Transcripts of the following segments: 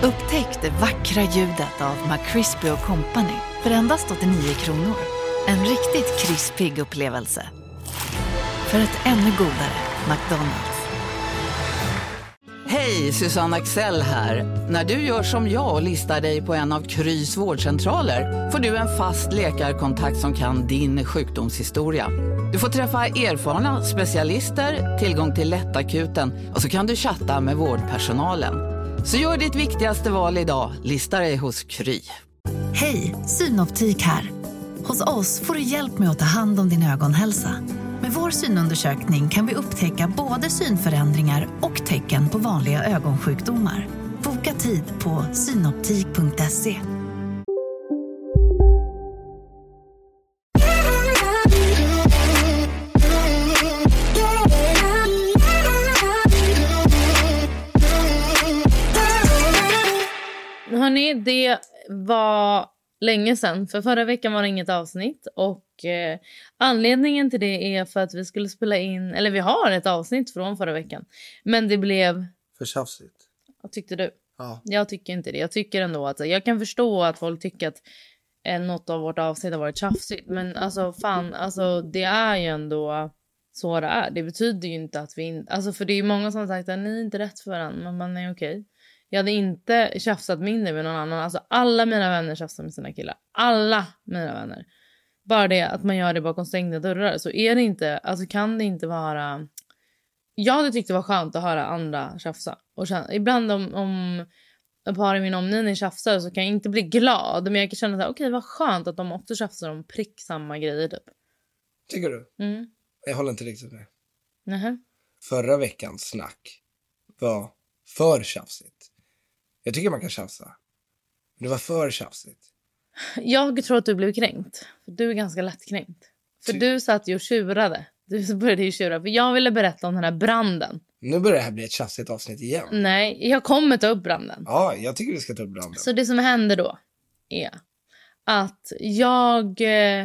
Upptäck det vackra ljudet av McCrispy & Company för endast 89 kronor. En riktigt krispig upplevelse. För ett ännu godare McDonald's. Hej, Susanne Axel här. När du gör som jag och listar dig på en av Krys vårdcentraler får du en fast läkarkontakt som kan din sjukdomshistoria. Du får träffa erfarna specialister, tillgång till lättakuten och så kan du chatta med vårdpersonalen. Så gör ditt viktigaste val idag, lista dig hos Kry. Hej, Synoptik här. Hos oss får du hjälp med att ta hand om din ögonhälsa. Med vår synundersökning kan vi upptäcka både synförändringar och tecken på vanliga ögonsjukdomar. Boka tid på synoptik.se. Hörrni, det var länge sedan. För förra veckan var det inget avsnitt. Och anledningen till det är för att vi skulle spela in... Eller vi har ett avsnitt från förra veckan. Men det blev... För tjafsigt. Vad tyckte du? Ja. Jag tycker inte det. Jag tycker ändå att... Jag kan förstå att folk tycker att något av vårt avsnitt har varit tjafsigt. Men alltså fan, alltså det är ju ändå så det är. Det betyder ju inte att vi inte... Alltså för det är ju många som har sagt att ni är inte rätt för varandra. Men man är okej. Jag hade inte tjafsat mindre med någon annan. Alltså alla mina vänner tjafsar med sina killar. Alla mina vänner. Bara det att man gör det bakom stängda dörrar. Så är det inte, alltså kan det inte vara... Jag hade tyckt det var skönt att höra andra tjafsa. Och ibland om ett par i min omgivning tjafsar så kan jag inte bli glad. Men jag kan känna att okej, vad skönt att de också tjafsar om prick samma grejer typ. Tycker du? Mm. Jag håller inte riktigt med. Nähä. Förra veckans snack var för tjafsigt. Jag tycker man kan tjafsa. Men det var för tjafsigt. Jag tror att du blev kränkt. För du är ganska lättkränkt. För du satt ju och tjurade. Du började ju tjura. För jag ville berätta om den här branden. Nu börjar det här bli ett tjafsigt avsnitt igen. Nej, jag kommer ta upp branden. Ja, jag tycker vi ska ta upp branden. Så det som hände då är att jag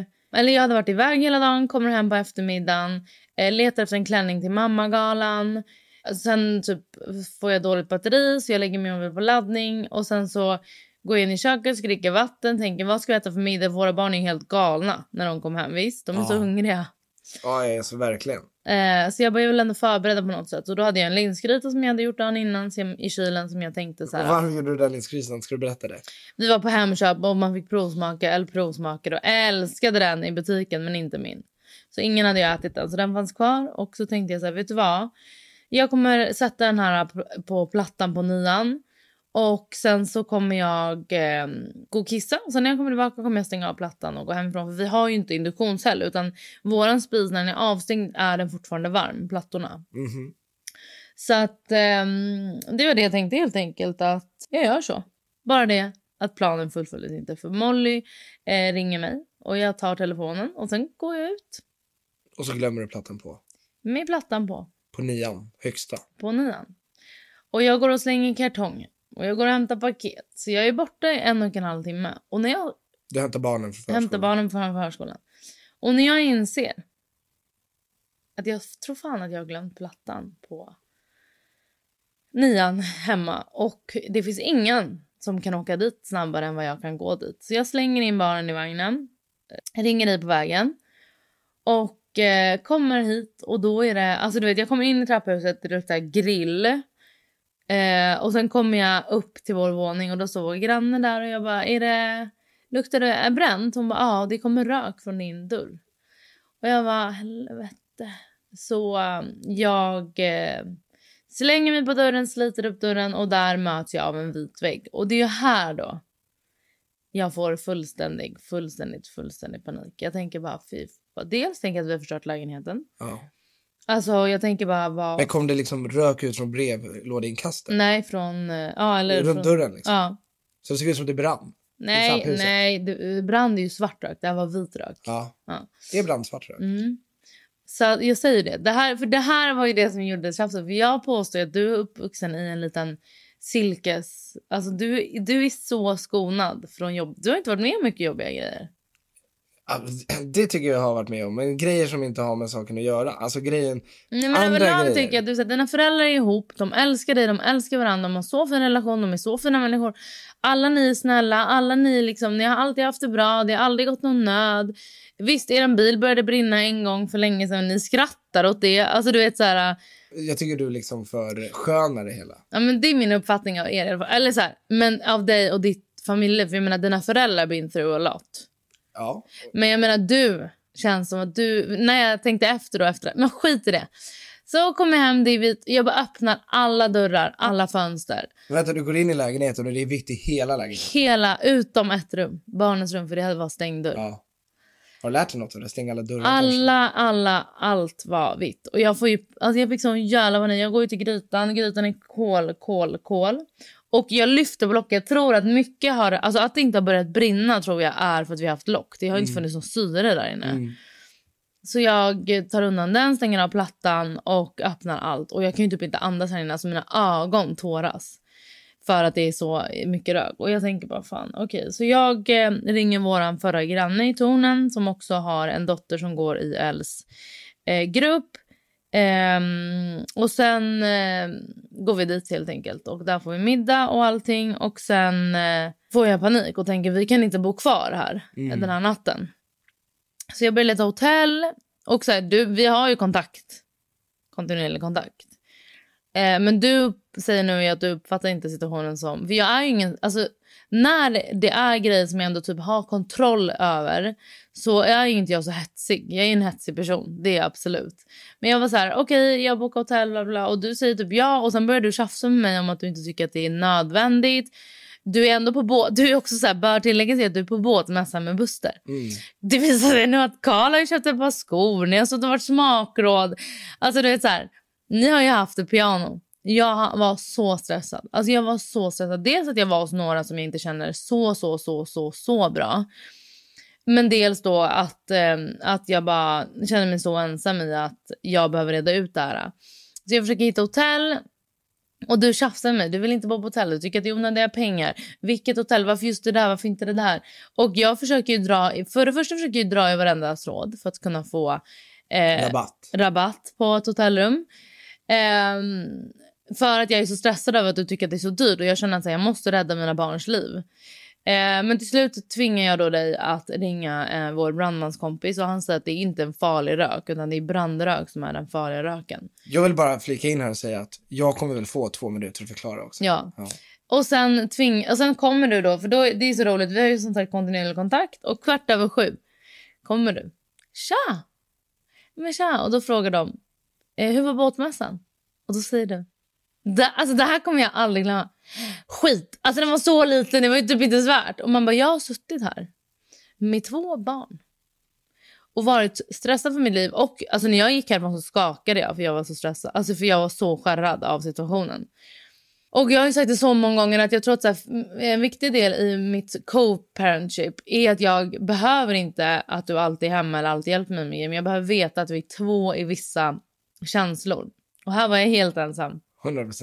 hade varit iväg hela dagen. Kommer hem på eftermiddagen. Letar efter en klänning till mammagalan. Sen typ får jag dåligt batteri så jag lägger min mobil på laddning. Och sen så går jag in i köket, skriker vatten. Tänker vad ska jag äta för middag? Våra barn är helt galna när de kom hem. Visst, de är så hungriga. Ja, alltså verkligen. Så jag började väl ändå förbereda på något sätt. Och då hade jag en linsgryta som jag hade gjort dagen innan i kylen som jag tänkte så här. Varför gjorde du den linsgrytan? Ska du berätta det? Vi var på Hemköp och man fick provsmaka och älskade den i butiken men inte min. Så ingen hade jag ätit den så den fanns kvar. Och så tänkte jag så här, vet du vad? Jag kommer sätta den här på plattan på 9. Och sen så kommer jag gå och kissa. Och sen när jag kommer tillbaka kommer jag stänga av plattan och gå hemifrån. För vi har ju inte induktionshäll. Utan våran spis när den är avstängd är den fortfarande varm. Plattorna. Mm-hmm. Så att det var det jag tänkte helt enkelt. Att jag gör så. Bara det att planen fullföljdes inte. För Molly ringer mig. Och jag tar telefonen. Och sen går jag ut. Och så glömmer du plattan på. Med plattan på. På 9, högsta. På 9. Och jag går och slänger kartong. Och jag går och hämtar paket. Så jag är borta i 1,5 timme. Och när jag... Du hämtar barnen från förskolan. Hämtar barnen från förskolan. Och när jag inser att jag tror fan att jag har glömt plattan på 9 hemma. Och det finns ingen som kan åka dit snabbare än vad jag kan gå dit. Så jag slänger in barnen i vagnen. Ringer dig på vägen. Och kommer hit. Och då är det... Alltså du vet, jag kommer in i trapphuset. Det luktar grill. Och sen kommer jag upp till vår våning. Och då står vår granne där. Och jag bara, luktar det bränt? Hon bara, ja det kommer rök från din dörr. Och jag bara, helvete. Så jag slänger mig på dörren, sliter upp dörren. Och där möts jag av en vit vägg. Och det är ju här då jag får fullständig panik. Jag tänker bara, dels tänker jag att vi har förstört lägenheten. Ja. Alltså jag tänker bara vad... Men kom det liksom rök ut från brevlådeinkastet? Nej, från... eller runt från, dörren liksom? Ja. Så det såg ut som det brann? Nej, brand är ju svart rök. Det här var vit rök. Ja. Det brann svart rök. Mm. Så jag säger det. Det här var ju det som gjorde det tjafsigt. För jag påstår att du är uppvuxen i en liten silkes... Alltså du är så skonad från jobb. Du har inte varit med mycket jobbiga grejer. Det tycker jag har varit med om. Men grejer som inte har med saken att göra. Alltså grejen... Nej, men överlag tycker jag att du säger att dina föräldrar är ihop. De älskar dig, de älskar varandra. De har så fin relation, de är så fina människor. Alla ni är snälla, alla ni liksom, ni har alltid haft det bra. Det har aldrig gått någon nöd. Visst, er bil började brinna en gång för länge sedan. Ni skrattar åt det. Alltså du vet så här... Jag tycker du liksom för skönar det hela. Ja, men det är min uppfattning av er i alla fall. Eller så här, men av dig och ditt familj. För jag menar, dina föräldrar been through a lot. Ja. Men jag menar, du känns som att du... När jag tänkte efter. Men skit i det. Så kommer jag hem, David. Jag bara öppnar alla dörrar, alla fönster. Vänta, du går in i lägenheten och det är viktigt hela lägenheten. Hela, utom ett rum. Barnens rum, för det var stängd dörr. Ja. Har du lärt dig något av det? Stänga alla dörrar? Allt var vitt. Och jag får ju... Alltså jag fick sån jävla panik. Jag går ju till grytan. Grytan är kol. Och jag lyfter på locket. Jag tror att mycket har... Alltså att det inte har börjat brinna tror jag är för att vi har haft lock. Det har inte funnits någon syre där inne. Så jag tar undan den, stänger av plattan och öppnar allt. Och jag kan ju typ inte andas här inne. Alltså mina ögon tåras. För att det är så mycket rök. Och jag tänker bara fan, okej. Så jag ringer våran förra granne i tornen. Som också har en dotter som går i Els grupp. Och sen går vi dit helt enkelt. Och där får vi middag och allting. Och sen får jag panik och tänker vi kan inte bo kvar här den här natten. Så jag börjar leta hotell. Och så här, vi har ju kontinuerlig kontakt. Men du säger nu att du uppfattar inte situationen som... För jag är ju ingen... Alltså, när det är grejer som jag ändå typ har kontroll över så är inte jag så hetsig. Jag är en hetsig person, det är absolut. Men jag var så här, okej, jag bokar hotell bla bla, och du säger typ ja. Och sen börjar du tjafsa med mig om att du inte tycker att det är nödvändigt. Du är ändå på båt. Du är också så här, bör tillägga sig att du är på båtmässan med Buster. Det visar sig nu att Karl har köpt ett par skor. Ni har stått och varit smakråd. Alltså du vet så här, ni har ju haft ett piano. Jag var så stressad. Alltså jag var så stressad. Dels att jag var hos några som jag inte känner så bra. Men dels då att jag bara känner mig så ensam i att jag behöver reda ut det här. Så jag försöker hitta hotell. Och du tjafsar med mig. Du vill inte bo på hotell. Du tycker att det är onödiga pengar. Vilket hotell? Varför just det där? Varför inte det där? Och jag försöker ju dra... För det första försöker jag dra i varenda tråd för att kunna få rabatt på ett hotellrum. För att jag är så stressad över att du tycker att det är så dyrt. Och jag känner att jag måste rädda mina barns liv. Men till slut tvingar jag då dig att ringa vår brandmanskompis. Och han säger att det är inte en farlig rök, utan det är brandrök som är den farliga röken. Jag vill bara flika in här och säga att jag kommer väl få 2 minuter att förklara också. Ja. Och sen kommer du då, för då, det är så roligt. Vi har ju som sagt kontinuerlig kontakt. Och 7:15 kommer du. Tja! Men tja! Och då frågar de, hur var båtmässan? Och då säger du, det här kommer jag aldrig glömma. Skit, alltså den var så liten, det var ju typ inte svärt. Och man bara, jag har suttit här med 2 barn och varit stressad för mitt liv. Och alltså när jag gick härifrån så skakade jag, för jag var så stressad. Alltså för jag var så skärrad av situationen. Och jag har ju sagt det så många gånger att jag tror att så här, en viktig del i mitt co-parentship är att jag behöver inte att du alltid är hemma eller alltid hjälper mig med. Men jag behöver veta att vi är 2 i vissa känslor. Och här var jag helt ensam. 100%.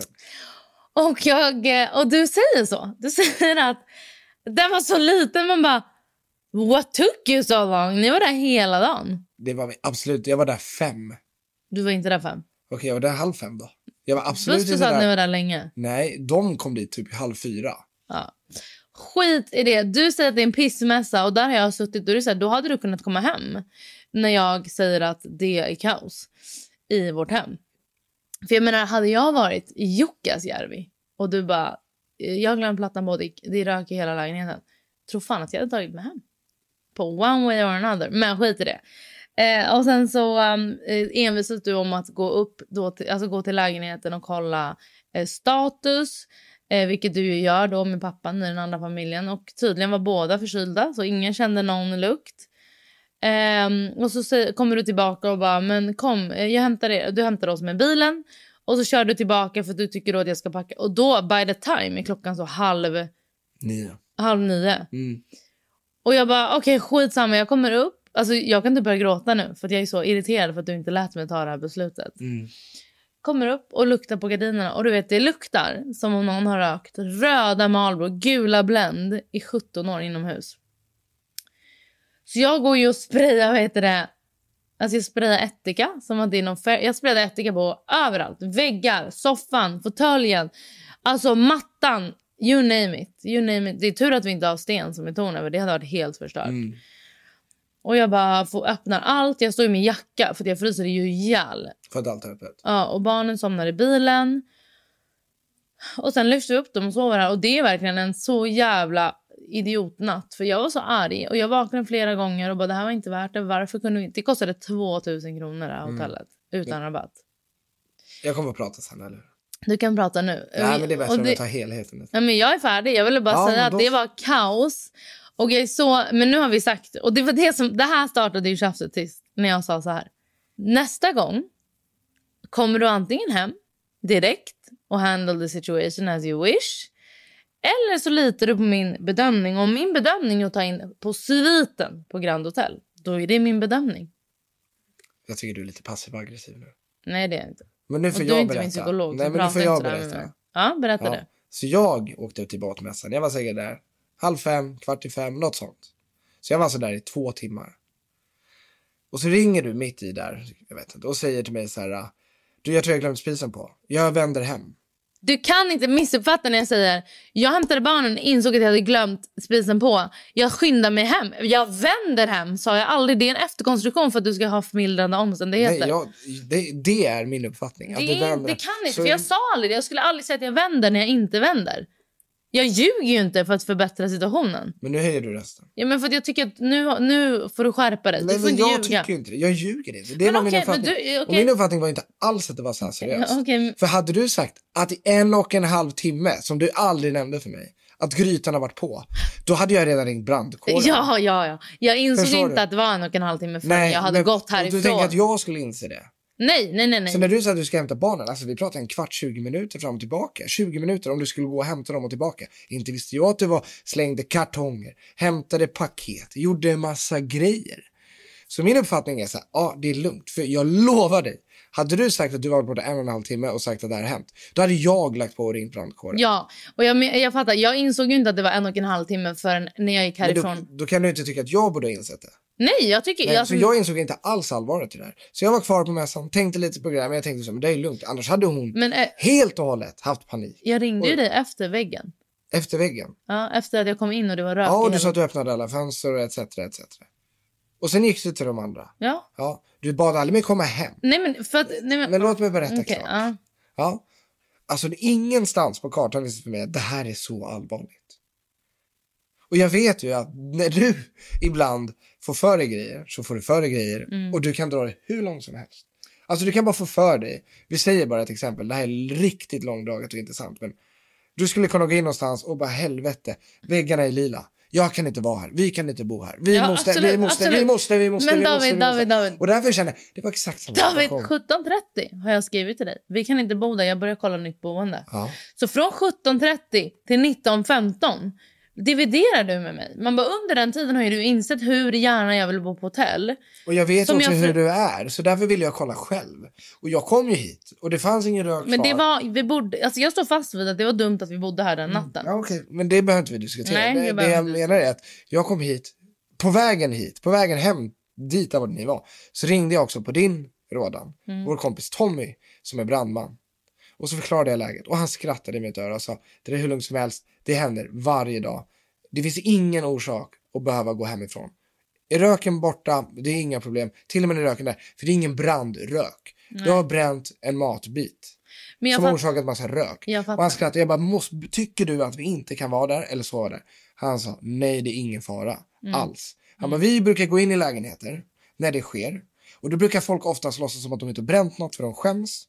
Och du säger så. Du säger att den var så liten. Man bara, what took you so long? Ni var där hela dagen. Det var vi, absolut. Jag var där 5. Du var inte där 5? Okej, jag var där 3:30 då. Jag var absolut inte där. Att ni var där länge? Nej, de kom dit typ 3:30. Ja. Skit i det. Du säger att det är en pissmässa och där har jag suttit. Och du säger, då hade du kunnat komma hem. När jag säger att det är kaos i vårt hem. För jag menar, hade jag varit i Jukkasjärvi och du bara, jag glömde plattan på det rök i hela lägenheten. Tror fan att jag hade tagit mig hem. På one way or another. Men skit i det. Och sen så envisas du om att gå upp då gå till lägenheten och kolla status. Vilket du ju gör då med pappan i den andra familjen. Och tydligen var båda förkylda, så ingen kände någon lukt. Och så kommer du tillbaka och bara, men kom, jag hämtar er. Du hämtar oss med bilen. Och så kör du tillbaka för att du tycker då att jag ska packa. Och då, by the time, är klockan så 8:30. 9:30. Och jag bara, okej, skitsamma, jag kommer upp. Alltså jag kan inte börja gråta nu, för att jag är så irriterad för att du inte lät mig ta det här beslutet. Kommer upp och luktar på gardinerna. Och du vet, det luktar som om någon har rökt röda Marlboro, gula Blend i 17 år inomhus. Så jag går ju och sprayar, alltså jag sprayar ättika som att det är någon jag sprayade ättika på överallt. Väggar, soffan, fåtöljen, alltså mattan, you name it. Det är tur att vi inte har sten som är torn över, det hade varit helt förstört. Och jag bara får öppna allt. Jag står i min jacka för att jag fryser ju ihjäl. För att allt är öppet. Ja, och barnen somnar i bilen. Och sen lyfter vi upp dem och sover här. Och det är verkligen en så jävla idiotnatt. För jag var så arg. Och jag vaknade flera gånger och bara, det här var inte värt det. Varför kunde vi inte? Det kostade 2000 kronor det här hotellet. Utan rabatt. Jag kommer att prata sen, eller? Du kan prata nu. Nej, men det är bättre att ta helheten. Ja, men jag är färdig. Jag ville bara säga att det var kaos. Och jag är så, men nu har vi sagt, och det var det här startade ju tjafset tills när jag sa så här: nästa gång kommer du antingen hem direkt och handle the situation as you wish, eller så litar du på min bedömning. Och min bedömning är att ta in på sviten på Grand Hotel. Då är det min bedömning. Jag tycker du är lite passiv-aggressiv nu. Nej, det är inte. Men nu får och jag du är inte berätta. min psykolog. Nej, men nu får jag berätta. Ja, berätta det. Så jag åkte ut till båtmässan. Jag var säkert där 4:30, 4:45, något sånt. Så jag var så där i 2 timmar. Och så ringer du mitt i där, jag vet inte, och säger till mig så här: du, jag tror jag glömt spisen på. Jag vänder hem. Du kan inte missuppfatta när jag säger jag hämtade barnen, insåg att jag hade glömt spisen på. Jag skyndar mig hem. Jag vänder hem, sa jag aldrig. Det är en efterkonstruktion för att du ska ha förmildrande omständigheter. Nej, det är min uppfattning. Att det kan inte, för jag sa aldrig det. Jag skulle aldrig säga att jag vänder när jag inte vänder. Jag ljuger ju inte för att förbättra situationen. Men nu höjer du rösten. Ja, men för att jag tycker att nu får du skärpa dig. Nej, du får inte jag ljuga. Tycker inte det. Jag ljuger inte. Det var min uppfattning. Och min uppfattning var inte alls att det var så här seriöst. Ja, för hade du sagt att i 1,5 timme, som du aldrig nämnde för mig, att grytan har varit på, då hade jag redan ringt brandkåren. Ja. Jag insåg Förstår inte du? att det var 1,5 timme förrän jag hade gått härifrån. Du tänker att jag skulle inse det? Nej. Så när du sa att du ska hämta barnen, alltså vi pratar 15-20 minuter fram och tillbaka. 20 minuter om du skulle gå och hämta dem och tillbaka. Inte visste jag att du slängde kartonger, hämtade paket, gjorde en massa grejer. Så min uppfattning är så här: det är lugnt. För jag lovar dig, hade du sagt att du var borta 1,5 timme och sagt att det här har hänt, då hade jag lagt på och ringt brandkåren. Ja, och jag fattar. Jag insåg ju inte att det var 1,5 timme förrän när jag gick härifrån. Då kan du inte tycka att jag borde ha insett det. Nej, jag tycker... Nej, så jag insåg inte alls allvaret i det här. Så jag var kvar på mässan, tänkte lite på grejer, men jag tänkte så, men det är lugnt. Annars hade hon helt och hållet haft panik. Jag ringde ju dig efter väggen. Efter väggen? Ja, efter att jag kom in och det var rök. Ja, och du sa att du öppnade alla fönster och etc. Och sen gick du till de andra. Ja. Du bad aldrig mig komma hem. Nej, men låt mig berätta klart. Ja. Alltså ingenstans på kartan visar för mig att det här är så allvarligt. Och jag vet ju att när du ibland får för dig grejer, så får du för dig grejer. Och du kan dra det hur långt som helst. Alltså du kan bara få för dig. Vi säger bara ett exempel. Det här är riktigt långdraget och intressant. Men du skulle kunna gå in någonstans och bara, helvete, väggarna är lila. Jag kan inte vara här. Vi kan inte bo här. Vi måste. Men David. Och därför känner jag, det var exakt samma David, 17:30 har jag skrivit till dig. Vi kan inte bo där. Jag börjar kolla nytt boende. Ja. Så från 17:30 till 19:15 dividerar du med mig. Man bara, under den tiden har ju du insett hur gärna jag vill bo på hotell. Och jag vet också hur du är. Så därför vill jag kolla själv. Och jag kom ju hit. Och det fanns ingen rök kvar. Men det var, vi borde, alltså jag står fast vid att det var dumt att vi bodde här den natten. Ja, okej. Men det behöver inte vi diskutera. Nej, det jag menar är att jag kom hit. På vägen hem dit där ni var. Så ringde jag också på din rådan. Vår kompis Tommy som är brandman. Och så förklarade jag läget. Och han skrattade i mitt öra och sa, det är hur lugnt som helst. Det händer varje dag. Det finns ingen orsak att behöva gå hemifrån. Är röken borta, det är inga problem. Till och med när röken där. För det är ingen brandrök. Du har bränt en matbit. Som har orsakat massa rök. Och han skrattade. Jag bara, tycker du att vi inte kan vara där eller sova där? Han sa, nej, det är ingen fara alls. Han bara, vi brukar gå in i lägenheter när det sker. Och då brukar folk oftast låtsas som att de inte har bränt något för de skäms.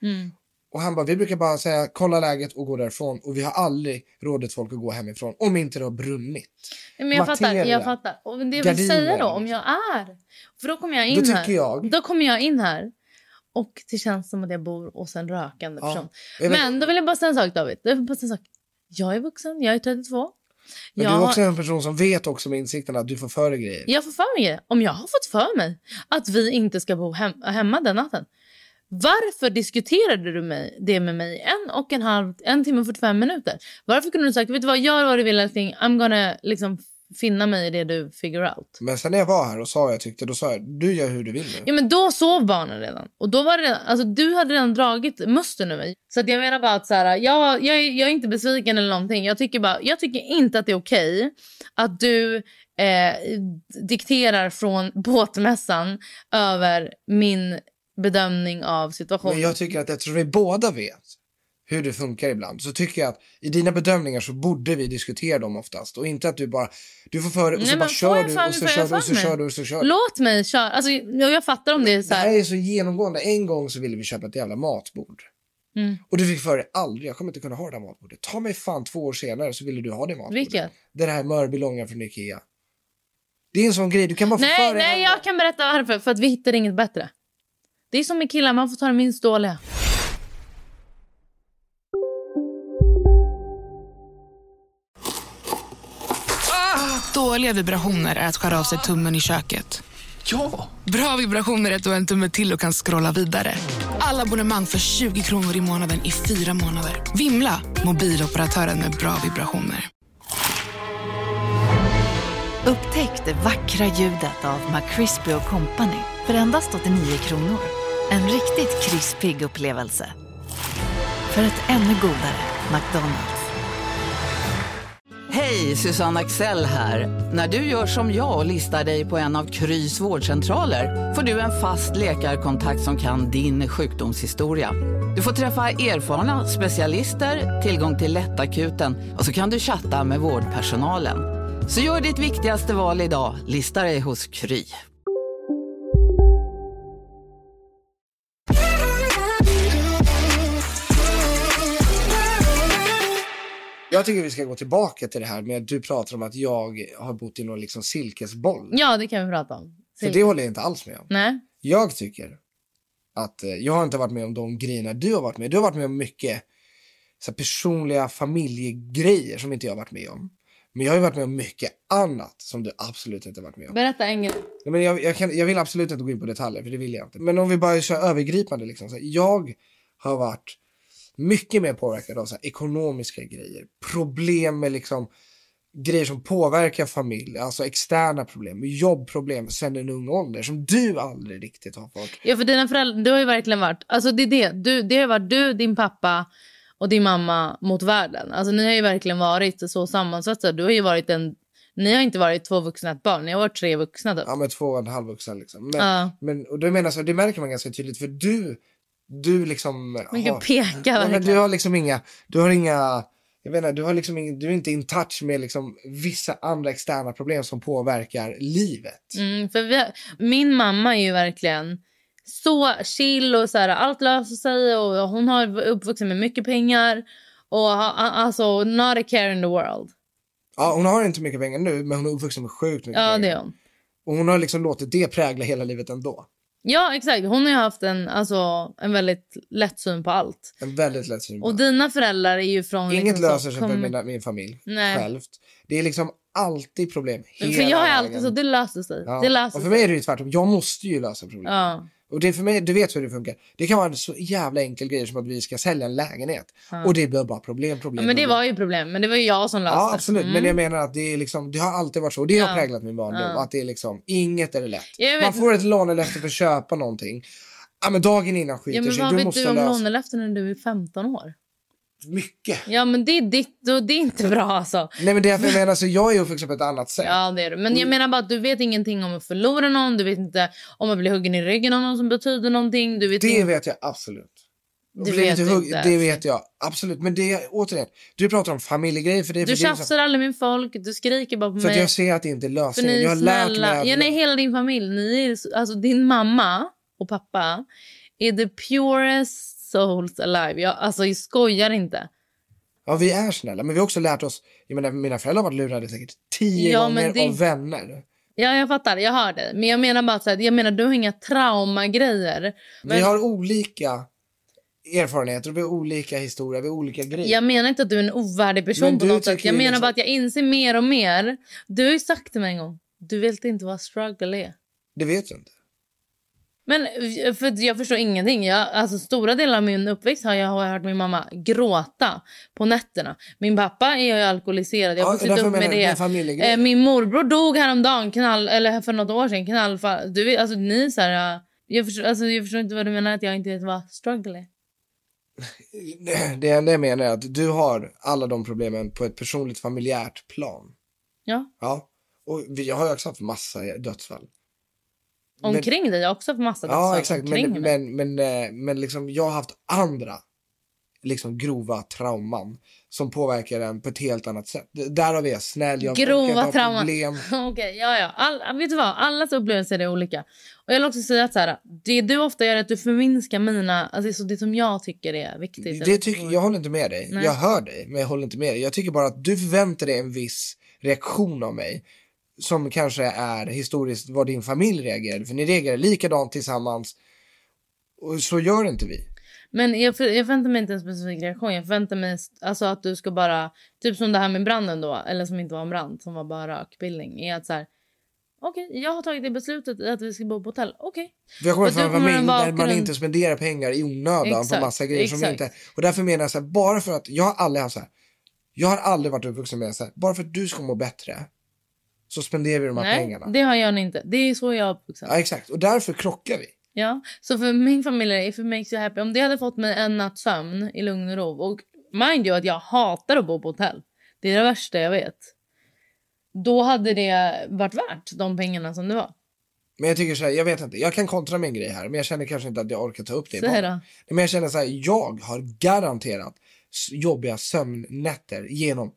Och han bara, vi brukar bara säga, kolla läget och gå därifrån. Och vi har aldrig rådet folk att gå hemifrån om inte det har brunnit. Men jag fattar. Och det vill säga då, om jag är... För då kommer jag in här. Då kommer jag in här. Och det känns som att jag bor hos en rökande person. Men då vill jag bara säga en sak, David. Jag är vuxen, jag är 32. Men du är också en person som vet också med insikten att du får för dig grejer. Jag får för mig grejer. Om jag har fått för mig att vi inte ska bo hemma den natten. Varför diskuterade du det med mig 1 timme och 45 minuter? Varför kunde du sagt, vet du vad, gör vad du vill, I'm gonna liksom finna mig i det du figure out. Men sen när jag var här och sa vad jag tyckte, då sa jag, du gör hur du vill nu. Ja, men då sov barnen redan. Och då var det redan, alltså du hade redan dragit mustern över mig. Så att jag menar bara att så här, jag är inte besviken eller någonting. Jag tycker inte att det är okej att du dikterar från båtmässan över min bedömning av situationen. Men jag tycker att eftersom vi båda vet hur det funkar ibland, så tycker jag att i dina bedömningar så borde vi diskutera dem oftast. Och inte att du får för och så bara kör du och så kör du och så kör du och så kör du. Låt mig köra. Alltså, jag fattar om det är så här. Det här är så genomgående. En gång så ville vi köpa ett jävla matbord. Och du fick för dig aldrig, jag kommer inte kunna ha det här matbordet. Ta mig fan 2 år senare så ville du ha det matbordet. Vilket? Det här Mörby-långa från Ikea. Det är en sån grej, du kan bara få för dig. Nej, jag kan berätta varför. För att vi hittade inget bättre. Det är som med killar, man får ta det minst dåliga. Dåliga vibrationer är att skära av sig tummen i köket. Ja! Bra vibrationer är att du har en tumme till och kan scrolla vidare. Alla abonnemang för 20 kronor i månaden i 4 månader. Vimla! Mobiloperatören med bra vibrationer. Upptäck det vackra ljudet av McCrispy & Company för endast 89 kronor. En riktigt krispig upplevelse. För ett ännu godare McDonald's. Hej, Susanne Axel här. När du gör som jag och listar dig på en av Krys vårdcentraler får du en fast läkarkontakt som kan din sjukdomshistoria. Du får träffa erfarna specialister, tillgång till lättakuten och så kan du chatta med vårdpersonalen. Så gör ditt viktigaste val idag, lista dig hos Kry. Jag tycker vi ska gå tillbaka till det här med att du pratar om att jag har bott i någon liksom silkesboll. Ja, det kan vi prata om. För det håller jag inte alls med om. Nej. Jag tycker att jag har inte varit med om de grejerna du har varit med. Du har varit med om mycket så här, personliga familjegrejer som inte jag har varit med om. Men jag har ju varit med om mycket annat som du absolut inte har varit med om. Berätta en grej. Ja, men jag vill absolut inte gå in på detaljer, för det vill jag inte. Men om vi bara kör övergripande liksom. Så här, jag har varit mycket mer påverkad av så här, ekonomiska grejer. Problem med liksom grejer som påverkar familj. Alltså externa problem, jobbproblem sen en ung ålder som du aldrig riktigt har fått. Ja, för dina föräldrar, du har ju verkligen varit, alltså det har varit du, din pappa och din mamma mot världen. Alltså ni har ju verkligen varit så sammansatta. Du har ju varit ni har inte varit 2 vuxna ett barn, ni har varit 3 vuxna typ. Ja, men 2,5 vuxna liksom. Men och då menar så, det märker man ganska tydligt, för du liksom du har liksom inga, jag vet inte, du har liksom du är inte in touch med liksom vissa andra externa problem som påverkar livet. För min mamma är ju verkligen så chill och så här, allt löser sig och hon har uppvuxen med mycket pengar och alltså not a care in the world. Ja, hon har inte mycket pengar nu, men hon är uppvuxen med sjukt mycket pengar. Ja, det är hon. Och hon har liksom låtit det prägla hela livet ändå. Ja, exakt. Hon har ju haft en väldigt lätt syn på allt. En väldigt lätt syn på och allt. Dina föräldrar är ju från... Inget liksom löser sig för min familj. Nej. Självt. Det är liksom alltid problem. För jag är alltid så, det löser sig. Ja. Det löser och för mig är det ju tvärtom. Jag måste ju lösa problem. Ja. Och det för mig, du vet hur det funkar. Det kan vara en så jävla enkel grej som att vi ska sälja en lägenhet. Och det blir bara problem. Ja, men det var ju problem. Men det var ju jag som löste. Ja, absolut. Men jag menar att det är liksom, det har alltid varit så. Det har präglat min barndom. Att det är liksom, inget är det lätt. Man får ett lånelöfte för att köpa någonting. Ja, men dagen innan skiter sig. Men vad vet du om lånelöfte när du är 15 år? Mycket. Ja, men det är ditt, det är inte bra alltså. Nej, men det är för jag menar, så jag är ju uppvuxen på ett annat sätt. Ja, det är du. Men jag menar bara att du vet ingenting om att förlora någon. Du vet inte om att bli huggen i ryggen av någon som betyder någonting. Vet jag absolut. Det vet jag absolut. Men det är återigen, du pratar om familjegrejer för det. Du tjafsar aldrig med folk, du skriker bara på mig. För att jag ser att det inte är lösningen. Jag har lärt mig. Nej, hela din familj. Ni är, alltså din mamma och pappa är the purest souls alive. Jag skojar inte. Ja, vi är snälla. Men vi har också lärt oss. Jag menar, mina föräldrar har varit lurade säkert 10 gånger av vänner. Ja, jag fattar. Jag hör det. Men jag menar bara så här, du har inga traumagrejer. Vi har olika erfarenheter. Vi har olika historier. Vi har olika grejer. Jag menar inte att du är en ovärdig person på något sätt. Jag menar bara att jag inser mer och mer. Du har ju sagt till mig en gång. Du vet inte vad struggle är. Det vet du inte. Men för jag förstår ingenting. Alltså stora delar av min uppväxt har jag hört min mamma gråta på nätterna. Min pappa är ju alkoholiserad. Jag har vuxit upp med det. Min morbror dog häromdagen eller för något år sedan knallfall. Du vet, alltså ni så här, jag förstår inte vad du menar att jag inte vet vad struggle är. Det enda jag menar är att du har alla de problemen på ett personligt familjärt plan. Ja. Och jag har ju också haft massa dödsfall. Omkring dig, jag har också haft massa dödsfall. Ja, exakt. Men liksom, jag har haft andra liksom grova trauman som påverkar en på ett helt annat sätt. Där har vi snäll, jag grova trauman. Okej, ja. Vet du vad? Allas upplevelser är olika. Och jag vill också säga att så här, det du ofta gör är att du förminskar mina, alltså det som jag tycker är viktigt. Jag håller inte med dig. Nej. Jag hör dig, men jag håller inte med dig. Jag tycker bara att du förväntar dig en viss reaktion av mig som kanske är historiskt vad din familj reagerade. För ni reagerar likadant tillsammans. Och så gör inte vi. Men jag förväntar mig inte en specifik reaktion. Jag förväntar mig alltså att du ska bara... Typ som det här med branden då. Eller som inte var en brand. Som var bara rökbildning. Är att så här... Okej, jag har tagit det beslutet att vi ska bo på hotell. Okej. Jag kommer från en familj där man inte spenderar pengar i onödan på massa grejer som inte... Och därför menar jag så här, bara för att... Jag har aldrig haft så här... Jag har aldrig varit uppvuxen med så här, bara för att du ska må bättre så spenderar vi de här pengarna. Det har jag inte. Det är så jag är uppvuxen. Ja, exakt. Och därför krockar vi. Ja, så för min familj, if it makes you happy, om det hade fått mig en natts sömn i lugn och ro, och mind you att jag hatar att bo på hotell, det är det värsta jag vet, då hade det varit värt de pengarna som det var. Men jag tycker så här, jag vet inte, jag kan kontra med en grej här, men jag känner kanske inte att jag orkar ta upp det. Men jag känner så här, jag har garanterat jobbiga sömnnätter genom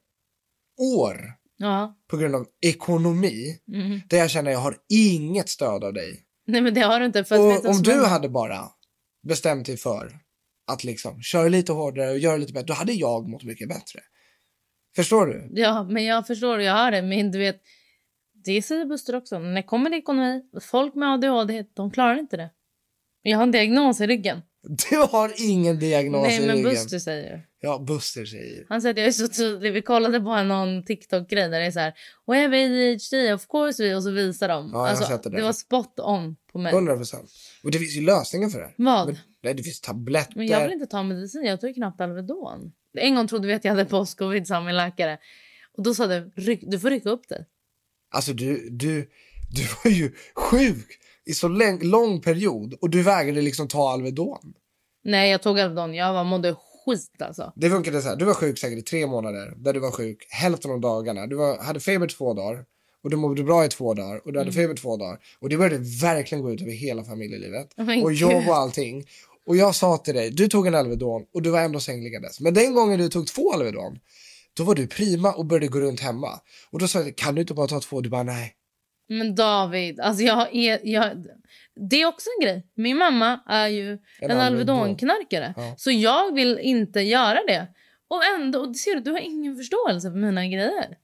år. Ja. På grund av ekonomi. Där jag känner att jag har inget stöd av dig. Nej, men det har du inte. Och om du hade bara bestämt dig för att liksom köra lite hårdare och göra lite bättre, då hade jag mått mycket bättre. Förstår du? Ja, men jag förstår och jag har det. Men du vet, det säger Buster också. När det kommer till ekonomi, folk med ADHD, de klarar inte det. Jag har en diagnos i ryggen. Du har ingen diagnos i ryggen. Nej, men Buster säger. Ja, Buster säger. Han säger att jag är så tydlig. Vi kollade på någon TikTok-grej där det är så här, we have ADHD, of course, och så visar de. Ja, alltså, det var spot on på mig. 100%. Och det finns ju lösningar för det. Vad? Men, nej, det finns tabletter. Men jag vill inte ta medicin, jag tog knappt Alvedon. En gång trodde vi att jag hade post-covid som min läkare. Och då sa du får rycka upp dig. Alltså du var ju sjuk i så lång period. Och du vägrade liksom ta Alvedon. Nej, jag tog Alvedon. Jag mådde skit alltså. Det funkade så här. Du var sjuk säkert i 3 månader. Där du var sjuk hälften av dagarna. Du hade feber 2 dagar. Och du mådde bra i 2 dagar. Och du hade feber 2 dagar. Och det började verkligen gå ut över hela familjelivet. Och jobb och allting. Och jag sa till dig, du tog en Alvedon. Och du var ändå sängliggandes. Men den gången du tog 2 Alvedon, då var du prima och började gå runt hemma. Och då sa jag, kan du inte bara ta 2? Du bara, nej. Men David, alltså det är också en grej. Min mamma är ju en Alvedon-knarkare. Ja. Så jag vill inte göra det. Och ändå, ser du har ingen förståelse för mina grejer.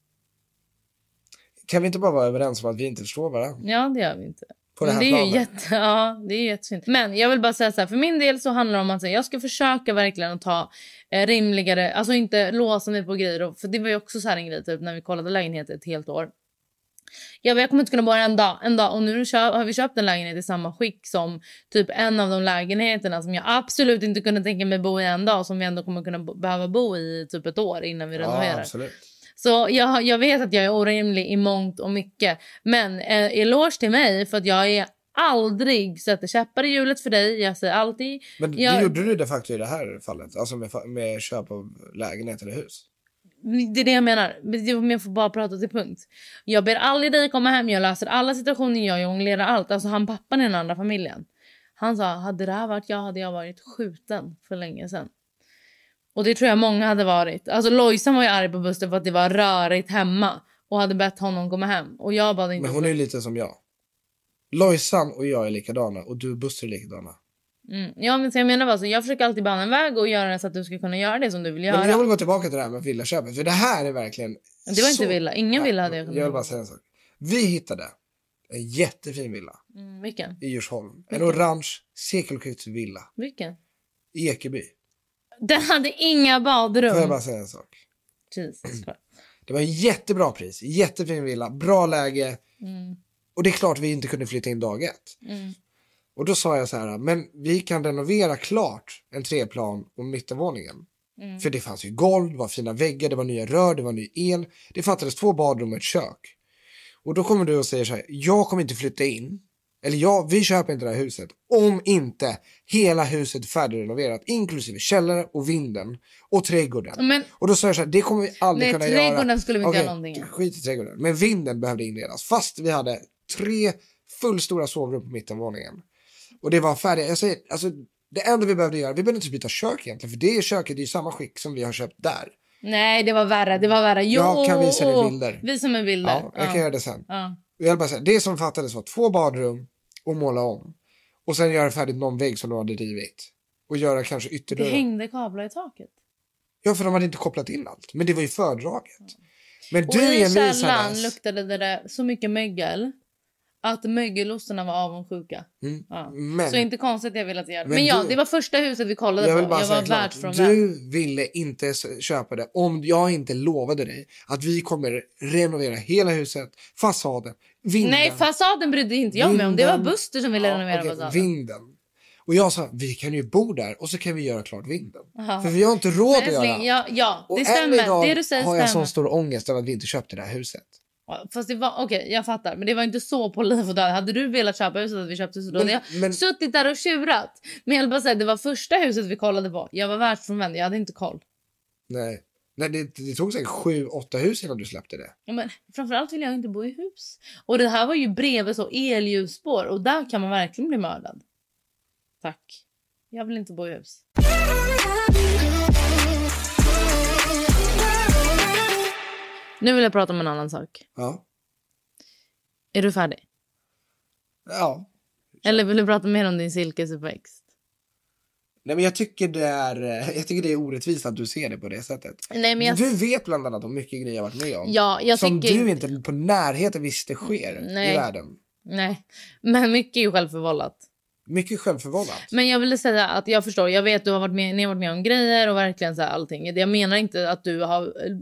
Kan vi inte bara vara överens om att vi inte förstår varandra? Ja, det gör vi inte. På det här planet. Det är ju jättefint. Men jag vill bara säga så här, för min del så handlar det om att jag ska försöka verkligen att ta rimligare, alltså inte låsa mig på grejer. För det var ju också så här en grej typ, när vi kollade lägenheter ett helt år. Jag kommer inte kunna bo en dag. Och nu har vi köpt en lägenhet i samma skick som typ en av de lägenheterna som jag absolut inte kunde tänka mig bo i en dag. Som vi ändå kommer kunna behöva bo i typ ett år innan vi renoverar. Ja, absolut. Så jag vet att jag är orimlig i mångt och mycket. Men eloge till mig för att jag aldrig sätter käppar i hjulet för dig. Jag säger alltid... Men det gjorde du de facto i det här fallet? Alltså med köp av lägenhet eller hus? Det är det jag menar. Jag får bara prata till punkt. Jag ber aldrig dig komma hem. Jag löser alla situationer. Jag jonglerar allt. Alltså pappan i den andra familjen. Han sa, hade det här varit jag hade jag varit skjuten för länge sedan. Och det tror jag många hade varit. Alltså Lojsan var ju arg på Buster för att det var rörigt hemma. Och hade bett honom komma hem. Och jag bad inte. Men hon är ju lite som jag. Lojsan och jag är likadana. Och du och Buster är likadana. Ja, men jag menar bara så. Jag försöker alltid bana en väg och göra det så att du ska kunna göra det som du vill göra. Men jag vill gå tillbaka till det här med villaköpet. För det här är verkligen... Det var inte villa. Ingen villa hade jag kunnat. Jag vill bara säga en sak. Vi hittade en jättefin villa. Vilken? I Djursholm. En orange sekelskiftsvilla. Vilken? I Ekeby. Den hade inga badrum. Får jag bara säga en sak? Jesus. Det var en jättebra pris. Jättefin villa. Bra läge. Och det är klart vi inte kunde flytta in dag 1. Och då sa jag så här, men vi kan renovera klart en 3-plan och mittenvåningen. För det fanns ju golv, det var fina väggar, det var nya rör, det var ny el. Det fattades 2 badrum och ett kök. Och då kommer du och säger så här, jag kommer inte flytta in. Eller vi köper inte det här huset. Om inte hela huset är färdigrenoverat. Inklusive källare och vinden. Och trädgården. Men, och då sa jag så här, det kommer vi aldrig kunna göra. Trädgården skulle vi inte göra någonting. Skit i trädgården. Men vinden behövde inredas. Fast vi hade 3 fullstora sovrum på mittenvåningen. Och det var färdigt. Jag säger, alltså det enda vi behövde göra, vi behövde inte byta kök egentligen. För det köket är ju samma skick som vi har köpt där. Nej, det var värre. Jo, jag kan visa dig bilder. Visa mig bilder. Ja, jag kan göra det sen. Ja. Jag vill bara säga, det som fattades var 2 badrum och måla om. Och sen göra färdigt någon vägg som de hade rivit. Och göra kanske ytterdörrar. Det hängde kablar i taket. Ja, för de hade inte kopplat in allt. Men det var ju fördraget. Men Och du i envisades. källan luktade det så mycket mögel att mögelostarna var avundsjuka. Ja. Men Så inte konstigt jag ville att göra det. Men Men ja, du- det var första huset vi kollade jag vill på. bara Jag säga var klart, världsfrånvänd. du ville inte köpa det om jag inte lovade dig att vi kommer renovera hela huset, fasaden, vinden. Nej, fasaden brydde inte jag mig om. Det var Vinden. Buster som ville renovera okej, fasaden. vinden. Och jag sa, vi kan ju bo där och så kan vi göra klart vinden. Aha. För vi har inte råd att Men göra. älskling, ja, Och det än stämmer. idag Det du säger har jag stämmer. sån stor ångest över att vi inte köpte det här huset. Ja, fast det var, okej, jag fattar. Men det var inte så på liv och död. Hade du velat köpa huset att vi köpte huset, då hade jag men- suttit där och tjurat. Men jag vill bara säga, det var första huset vi kollade på. Jag var världsfrånvänd, jag hade inte koll. Nej, det tog säkert 7-8 hus innan du släppte det. Ja, men framförallt vill jag inte bo i hus. Och det här var ju bredvid så elljusspår. Och där kan man verkligen bli mördad. Tack. Jag vill inte bo i hus. Nu vill jag prata om en annan sak. Ja. Är du färdig? Ja. Eller vill du prata mer om din silkesuppväxt? Nej, men jag tycker det är orättvist att du ser det på det sättet. Nej, men Du vet bland annat om mycket grejer jag varit med om. Ja, jag som tycker du inte på närheten visste sker Nej. i världen. Nej, men mycket är ju självförvållat. Mycket självförvållat. Men jag ville säga att jag förstår, jag vet att du har varit med om grejer och verkligen så här allting. Jag menar inte att du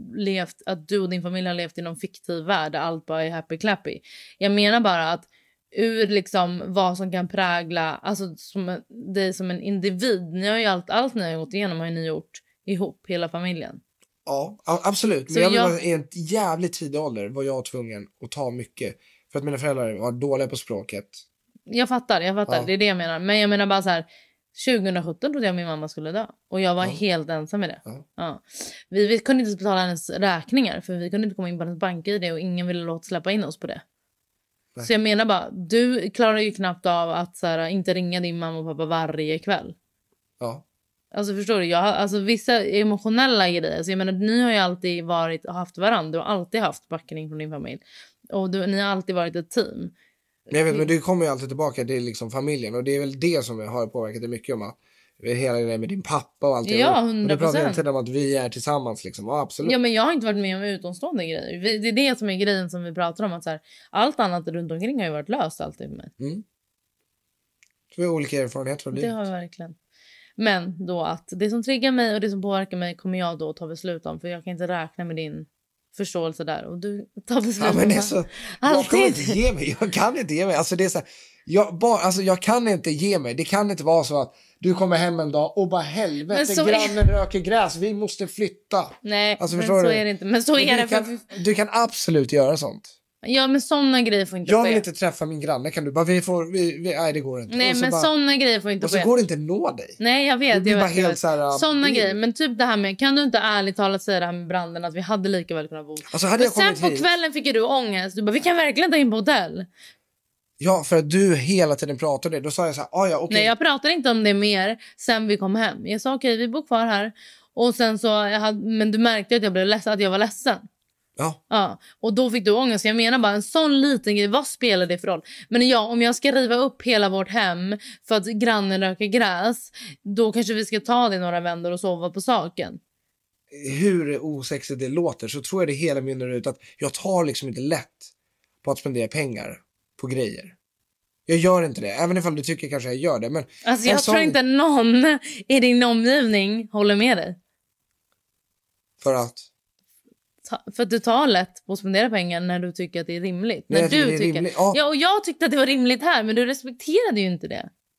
och din familj har levt i någon fiktiv värld där allt bara är happy clappy. Jag menar bara att ur liksom vad som kan prägla, alltså dig som en individ. Ni har ju allt ni har gått igenom har ni gjort ihop, hela familjen. Ja, absolut. Så Men i en jävligt tidig ålder var jag tvungen att ta mycket. För att mina föräldrar var dåliga på språket. Jag fattar. Ja. Det är det jag menar. Men jag menar bara så här, 2017 trodde jag min mamma skulle dö. Och jag var helt ensam med det. Ja. Vi kunde inte betala hennes räkningar. För vi kunde inte komma in på hennes bank-ID. Och ingen ville låta släppa in oss på det. Nej. Så jag menar bara, du klarar ju knappt av att så här, inte ringa din mamma och pappa varje kväll. Ja. Alltså förstår du? Alltså vissa emotionella grejer. Så jag menar, ni har ju alltid haft varandra. Du har alltid haft backning från din familj. Och ni har alltid varit ett team. Jag vet, men det kommer ju alltid tillbaka till liksom familjen. Och det är väl det som har påverkat det mycket om att hela det med din pappa och allt det. Ja, Och du 100%. pratar hela tiden om att vi är tillsammans liksom. Ja, absolut. Ja, men jag har inte varit med om utomstående grejer. Det är det som är grejen som vi pratar om. Att så här, allt annat runt omkring har ju varit löst alltid för mig. Vi har olika erfarenheter av Det livet. har vi verkligen. Men då att det som triggar mig och det som påverkar mig kommer jag då ta beslut om. För jag kan inte räkna med din förståelse där. Och du tar beslut Ja, men om det är så, jag kommer alltid. inte ge mig. Jag kan inte ge mig. Alltså det är så här, jag kan inte ge mig. Det kan inte vara så att du kommer hem en dag och bara helvete, Men så grannen röker gräs. Vi måste flytta. Nej, Alltså, men förstår så du? är det inte. Men så är det. Du kan absolut göra sånt. Ja, men såna grejer får inte Jag ske. vill inte träffa min granne. Kan du bara, nej det går inte. Nej, Och så men bara, såna grejer får inte och så ske. går det inte att nå dig. Nej, jag vet. Det blir jag bara vet, jag helt vet. så här, Såna det- grejer. Men typ det här med, kan du inte ärligt talat säga det här med branden att vi hade lika väl kunnat bo. Alltså hade Men jag sen kommit på hit. kvällen fick ju du ångest. Du bara, vi kan verkligen ta in på hotell. Ja, för att du hela tiden pratar det. Då sa jag så här, ja okej. Nej, jag pratar inte om det mer sen vi kom hem. Jag sa okej, vi bor kvar här. Och sen så, men du märkte att jag blev ledsen, att jag var ledsen. Ja. Ja, och då fick du ångest. Jag menar bara en sån liten grej, vad spelar det för roll? Men ja, om jag ska riva upp hela vårt hem för att grannen röker gräs, då kanske vi ska ta det några vändor och sova på saken. Hur osexigt det låter så tror jag det hela mynnar ut att jag tar liksom inte lätt på att spendera pengar på grejer. Jag gör inte det, även ifall du tycker kanske jag gör det. Men Alltså en jag tror sån- inte någon i din omgivning håller med dig. För att För att du tar lätt på att spendera pengar när du tycker att det är rimligt. Nej, När jag tycker du det är tycker... rimligt, ja. Ja, och jag tyckte att det var rimligt här, men du respekterade ju inte det.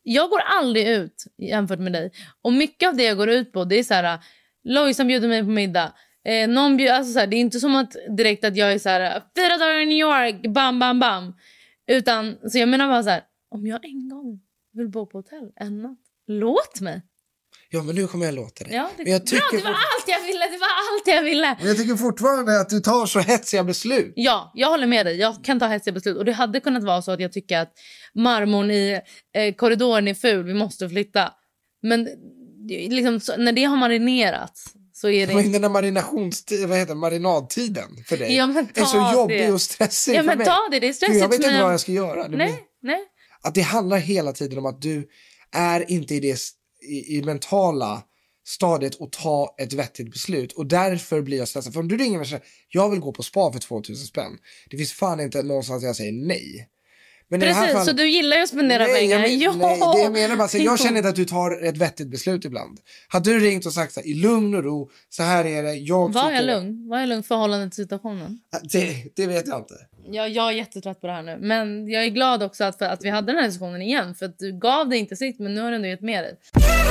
Jag går aldrig ut jämfört med dig. Och mycket av det jag går ut på, det är så här, Lojsan bjuder mig på middag. Någon alltså så här, det är inte som att direkt att jag är så här 4 dagar i New York, bam bam bam. Utan så jag menar bara så här, om jag en gång vill bo på hotell en natt, låt mig. Ja, men nu kommer jag låta dig. Ja, men jag tycker bra, det var allt jag ville, det var allt jag ville. Men jag tycker fortfarande att du tar så hetsiga beslut. Ja, jag håller med dig. Jag kan ta hetsiga beslut. Och det hade kunnat vara så att jag tycker att marmorn i korridoren är ful. Vi måste flytta. Men liksom, när det har marinerats så är det... Men den där marinadtiden för dig är så jobbig och stressig för mig. men ta det, det är stressigt. Jag vet inte vad jag ska göra. Nej. Att det handlar hela tiden om att du är inte i det i mentala stadiet att ta ett vettigt beslut. Och därför blir jag stressad. För om du ringer mig och säger jag vill gå på spa för 2000 spänn. Det finns fan inte någonstans jag säger nej. Men precis, i det här fallet, så du gillar ju att spendera pengar. Nej, det jag menar bara, jag känner inte att du tar ett vettigt beslut ibland. Hade du ringt och sagt så här, i lugn och ro, så här är det. Var jag lugn? Var jag lugn förhållande till situationen? Det vet jag inte. Jag är jättetrött på det här nu. Men jag är glad också att vi hade den här diskussionen igen. För att du gav det inte sitt, men nu har du ändå gett med dig.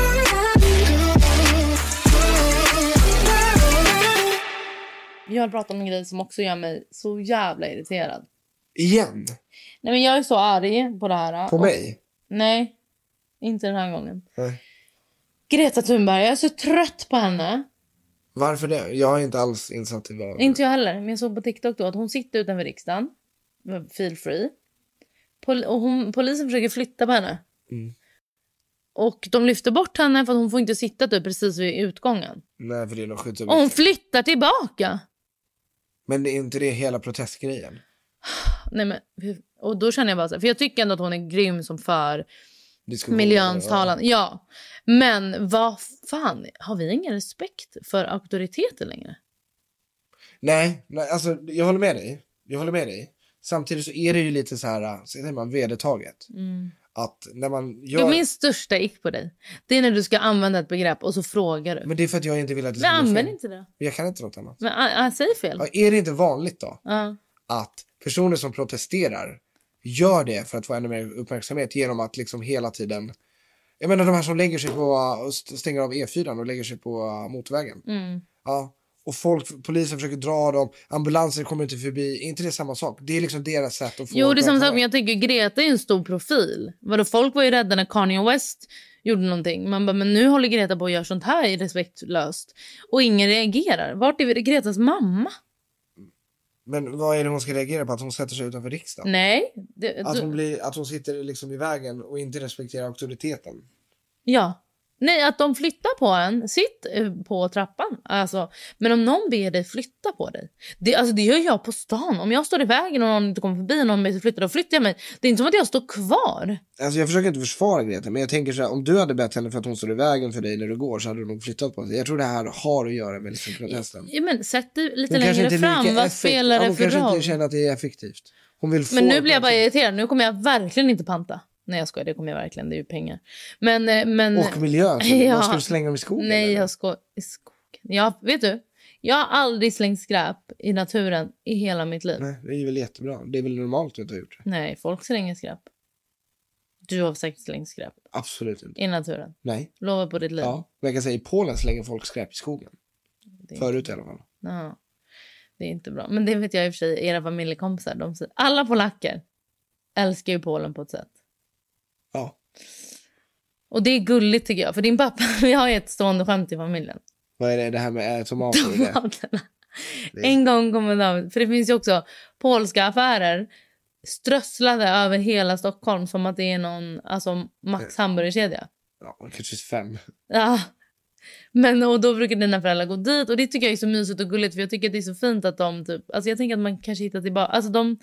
Jag har pratat om en grej som också gör mig så jävla irriterad. Igen? Nej, men jag är så arg på det här. På mig? Nej, inte den här gången. Nej. Greta Thunberg, jag är så trött på henne. Varför det? Jag har inte alls insatt i vad... Inte jag heller, men jag såg på TikTok då att hon sitter utanför riksdagen. Feel free. Polisen försöker flytta på henne. Mm. Och de lyfter bort henne för att hon får inte sitta typ precis vid utgången. Nej, för det är nog skjuts. Och hon flyttar tillbaka. Men är inte det hela protestgrejen? Nej, men och då känner jag bara så här, för jag tycker ändå att hon är grym som för miljöns talan. Ja. Men vad fan, har vi ingen respekt för auktoriteter längre? Nej, alltså jag håller med dig. Samtidigt så är det ju lite så här, så är man vedertaget. Att när man gör... Min största ick på dig, det är när du ska använda ett begrepp och så frågar du. Men det är för att jag inte vill att det ska gå fel. Men använd inte det. Men jag kan inte något annat. Men säg fel. Ja, är det inte vanligt då? Att personer som protesterar gör det för att få ännu mer uppmärksamhet genom att liksom hela tiden... Jag menar de här som lägger sig på stänger av E4 och lägger sig på motorvägen. Ja. Och polisen försöker dra dem, ambulanser kommer inte förbi. Är inte det samma sak? Det är liksom deras sätt att få... Jo, det är samma sak, men jag tycker Greta är en stor profil. Vadå, folk var ju rädda när Kanye West gjorde någonting. Man bara, men nu håller Greta på att göra sånt här respektlöst. Och ingen reagerar. Vart är Gretas mamma? Men vad är det hon ska reagera på? Att hon sätter sig utanför riksdagen? Nej. Att hon sitter liksom i vägen och inte respekterar auktoriteten? Ja. Nej, att de flyttar på en. Sitt på trappan. Alltså, men om någon ber dig flytta på dig. Det gör jag på stan. Om jag står i vägen och någon inte kommer förbi och någon ber dig flytta, då flyttar jag mig. Det är inte som att jag står kvar. Alltså jag försöker inte försvara Greta. Men jag tänker så här, om du hade bett henne för att hon står i vägen för dig när du går, så hade du nog flyttat på sig. Jag tror det här har att göra med liksom protesten. Ja, men sätt dig lite längre fram. Vad spelar det för roll? Hon kanske inte känner att det är effektivt. Hon vill få... Men nu blir jag bara irriterad. Nu kommer jag verkligen inte panta. Nej, jag skojar, det kommer jag verkligen, det är ju pengar. Men och miljön, ja, vad ska du slänga dem i skogen? Nej, eller? jag ska i skogen. Ja, vet du, jag har aldrig slängt skräp i naturen i hela mitt liv. Nej, det är väl jättebra. Det är väl normalt att du har gjort det. Nej, folk slänger skräp. Du har säkert slängt skräp. Absolut inte. I naturen. Nej. Lovar på ditt liv. Ja, men jag kan säga i Polen slänger folk skräp i skogen. Förut i alla fall. Ja, det är inte bra. Men det vet jag i och för sig, era familjekompisar, de säger, alla polacker älskar ju Polen på ett sätt. Ja. Och det är gulligt tycker jag. För din pappa, vi har ju ett stående skämt i familjen. Vad är det här med tomater? Tomaterna. En gång kommer David, för det finns ju också polska affärer strösslade över hela Stockholm som att det är någon, alltså Max hamburgerkedja. Ja, kanske 5. Ja. Men och då brukar dina föräldrar gå dit och det tycker jag är så mysigt och gulligt, för jag tycker att det är så fint att de typ, alltså jag tänker att man kanske hittar tillbaka, alltså de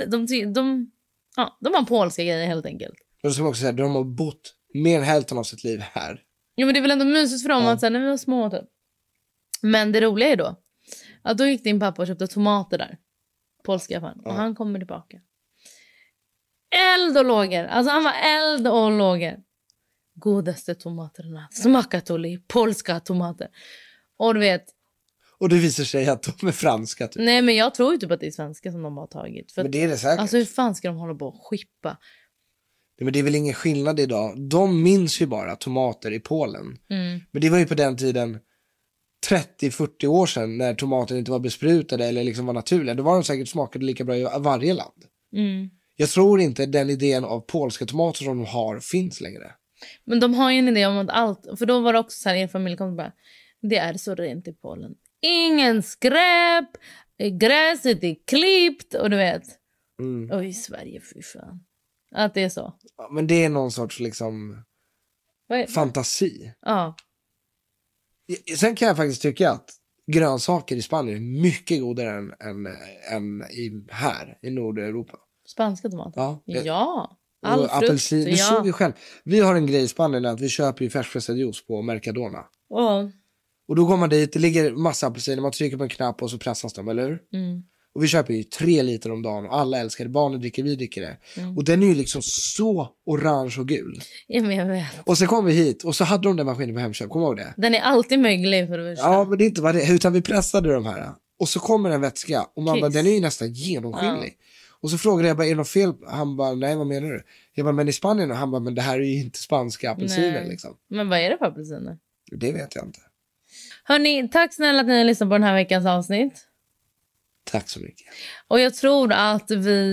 har polska grejer helt enkelt. Och så ska man också säga, de har bott mer än hälften av sitt liv här. Jo, men det är väl ändå mysigt för dem att säga när vi var små typ. Men det roliga är då att då gick din pappa och köpte tomater där. Polska affären. Och han kommer tillbaka. Eld och lågor. Alltså han var eld och lågor. Godaste tomaterna. Smakatoli. Polska tomater. Och du vet. Och det visar sig att de är franska typ. Nej, men jag tror ju typ att det är svenska som de har tagit. För men det är det säkert. Alltså hur fan ska de hålla på och skippa? Men det är väl ingen skillnad idag. De minns ju bara tomater i Polen. Men det var ju på den tiden 30-40 år sedan när tomater inte var besprutade eller liksom var naturliga. Då var de säkert smakade lika bra i varje land. Jag tror inte den idén av polska tomater som de har finns längre. Men de har ju en idé om att allt, för då var det också så här, er familj kom bara, det är så rent i Polen. Ingen skräp, gräset är klippt och du vet. Och i Sverige, fy fan. Att det är så. Ja, men det är någon sorts liksom fantasi. Ja. Sen kan jag faktiskt tycka att grönsaker i Spanien är mycket godare än här i Nordeuropa. Spanska tomater? Ja. All och apelsin. Du såg ju själv. Vi har en grej i Spanien att vi köper ju färskpressad juice på Mercadona. Och då går man dit, det ligger massa apelsiner, man trycker på en knapp och så pressas de, eller hur? Och vi köper ju 3 liter om dagen och alla älskar det. Barnen dricker, vi dricker det. Och den är ju liksom så orange och gul. Ja, men jag vet. Och så kom vi hit och så hade de den maskinen på Hemköp, kommer du ihåg det? Den är alltid möglig för det första. Ja, men det är inte vad det är, utan vi pressade de här. Och så kommer en vätska och man bara, den är ju nästan genomskinlig. Och så frågade jag bara, är det något fel? Han bara, nej, vad menar du? Jag bara, men i Spanien? Och han bara, men det här är ju inte spanska apelsiner liksom. Men vad är det för apelsiner? Det vet jag inte. Hörni, tack snälla att ni har lyssnat på den här veckans avsnitt. Tack så mycket. Och jag tror att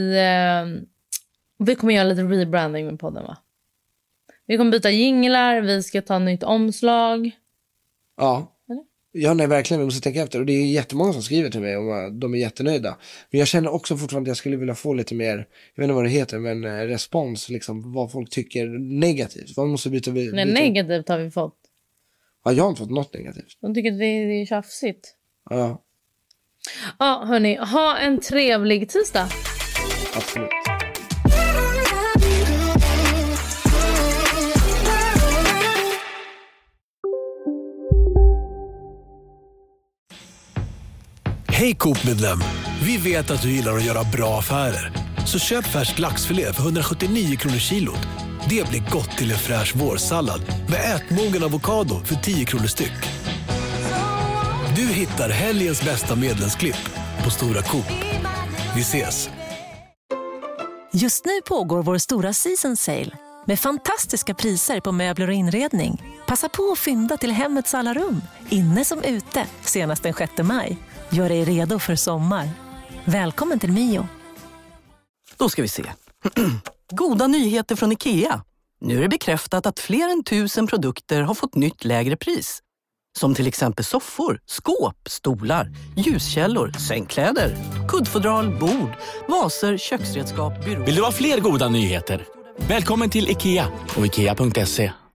vi kommer göra lite rebranding med podden, va? Vi kommer byta jinglar, vi ska ta nytt omslag. Ja. Ja, nej, verkligen, vi måste tänka efter. Och det är jättemånga som skriver till mig och de är jättenöjda. Men jag känner också fortfarande att jag skulle vilja få lite mer, jag vet inte vad det heter, men respons, liksom, vad folk tycker negativt. Vad måste byta. Nej, negativt har vi fått. Ja, jag har inte fått något negativt. De tycker att det är tjafsigt. Ja. Ja, hörni, ha en trevlig tisdag. Absolut. Hej Coop-medlem! Vi vet att du gillar att göra bra affärer. Så köp färsk laxfilé för 179 kronor kilot. Det blir gott till en fräsch vårsallad med ätmogen avokado för 10 kronor styck. Du hittar helgens bästa medlemsklipp på Stora Coop. Vi ses! Just nu pågår vår stora season sale med fantastiska priser på möbler och inredning. Passa på att fynda till hemmets alla rum, inne som ute, senast den 6 maj. Gör dig redo för sommar. Välkommen till Mio. Då ska vi se. Goda nyheter från IKEA. Nu är det bekräftat att fler än 1000 produkter har fått nytt lägre pris. Som till exempel soffor, skåp, stolar, ljuskällor, sängkläder, kuddfodral, bord, vaser, köksredskap, byråer. Vill du ha fler goda nyheter? Välkommen till IKEA och IKEA.se.